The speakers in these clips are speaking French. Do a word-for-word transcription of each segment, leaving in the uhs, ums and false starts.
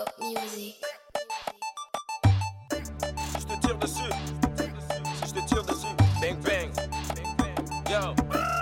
Hip-hop music. Si je te tire dessus, si je te tire dessus, bang bang, yo.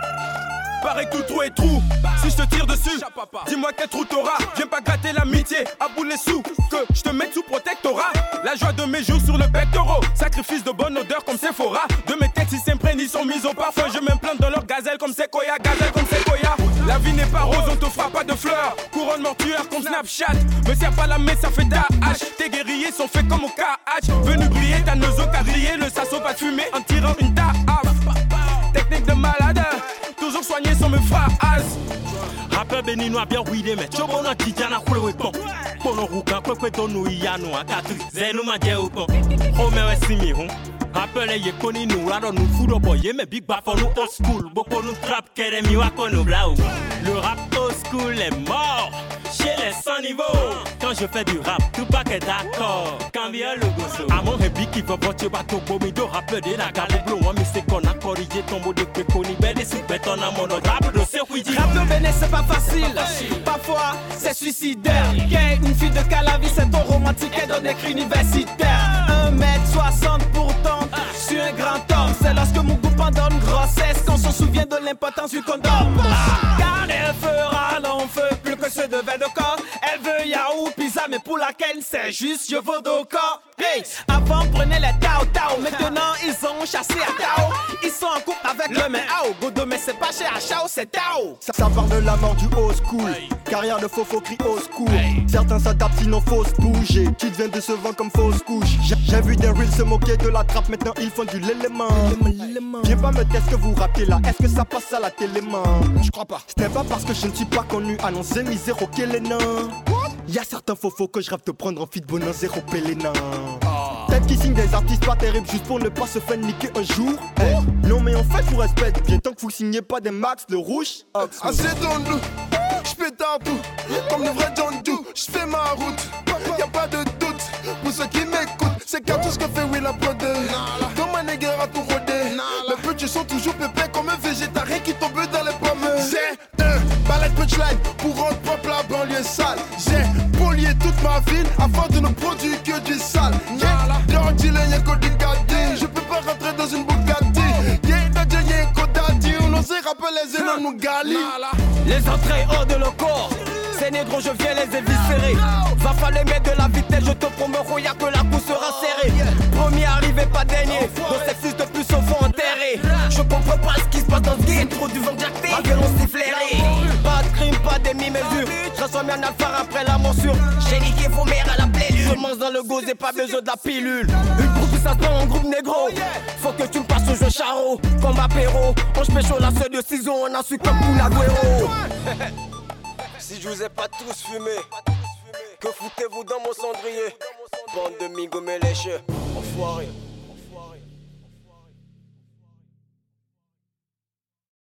Pareil que tout trou est trou, si je te tire dessus, dis-moi quel trou t'auras. Viens pas gratter l'amitié, à bout les sous, que je te mette sous protectorat. La joie de mes jours sur le pectoral, sacrifice de bonne odeur comme Sephora. De mes textes ils s'imprègnent, ils sont mis au parfum. Je m'implante dans leur gazelle comme Sequoia, gazelle comme Sequoia. La vie n'est pas rose, on te fera pas de fleurs. Couronne mortuaire comme Snapchat. Me serre pas la main, ça fait ta hache. Tes guerriers sont faits comme au K H. Venu briller, ta nozo quadrillé. Le sasso va te fumer en tirant une taf. Technique de malade, toujours soigné sans me phrase. Rappeur béninois bien ouïdé, mais Chobo no Tijana Koule Wepon. Pono Ruka, Kwekwe Tonu Iyano, Akatri, Zenu Madje Upon. Homer Simi, hon. Rappeur les Yekoni, nous, alors nous foudons boyer, mais Big Baf, nous old school. Beaucoup nous trap, Keremi Wakono Blau. Le rap old school est mort, chez les sans niveau. Quand je fais du rap, tout pas que d'accord. Quand vient le gosso. À mon rébi qui veut voter bateau, Bomido, rappeur de la gamme bleu. Moi, mais c'est qu'on a corrigé tombeau de Pekoni, belle et sous béton à mon rap de Serouidi. Rap de Béné, c'est pas facile. Parfois, c'est suicidaire. Qu'est une fille de Calavi, c'est ton romantique et d'un écrit universitaire. un mètre soixante pourtant, je suis un grand homme. C'est lorsque mon goût pendant une grossesse qu'on se souvient de l'importance du condom. Car elle fera long feu plus que ceux de Védoca. Elle veut Yahoo, pizza, mais pour laquelle c'est juste Yovodoka. Hey, avant prenez les Tao Tao, maintenant ils ont chassé à Tao. Ils sont en couple avec le Méao. Godo, mais c'est pas chez Achao, c'est Tao. Ça, ça parle de la mort du old school. Carrière de faux faux crie au secours. Certains s'adaptent sinon faut se bouger. Qui devient décevant comme fausse couche. J'ai, j'ai vu des reels se moquer de la trappe, maintenant ils font du l'élément. Viens pas me dire ce que vous rappez là, est-ce que ça passe à la téléman? Je crois pas. Ce n'est pas parce que je ne suis pas connu, annoncé misère au Kélénin. Y'a certains faux faux que je rêve de prendre en fit bonheur zéro pélénin. Peut-être qu'ils signent des artistes pas terribles juste pour ne pas se faire niquer un jour. Hey. Non mais en fait je vous respecte, bien tant que vous signez pas des max le rouge. Assez dans le j'pète un tout, comme le vrai John Doe, j'fais ma route, y'a pas de doute, pour ceux qui m'écoutent, c'est car tout ce que fait Will a prod. Dans ma néguère à tout rodé, mes petits sont toujours pépés comme un végétarien qui tombe dans les pommes. J'ai un balai punchline pour rendre propre la banlieue sale. J'ai polié toute ma ville afin de ne produire que du sale. Y'a un dealer, y'a que du gadi, je peux pas rentrer dans une Bugatti. Y'a un daddy, y'a un Kodadi, on osait rappeler les énormes nous gali. Les entrées hors de le corps, ces négros je viens les éviscérer. Va falloir mettre de la vitesse, je te promets y'a que la coupe sera serrée. Premier arrivé pas dernier, nos ces fils de plus se font enterrer. Je comprends pas ce qui se passe dans ce game, trop du vent jacté, ma violence est flairée. Pas de crime, pas demi-mesure, transformé en alphare après la morsure. J'ai niqué vos mères à la playlist, je mange dans le gauze et pas besoin de la pilule. Une groupe ça se prend en groupe négro, faut que tu me passes au jeu charo. Comme apéro, on se pécho la seule de ciseaux, on a su comme pour l'agüero. Si je vous ai pas tous fumé, que foutez-vous dans mon cendrier? Bande de migos mélécheux, enfoirés.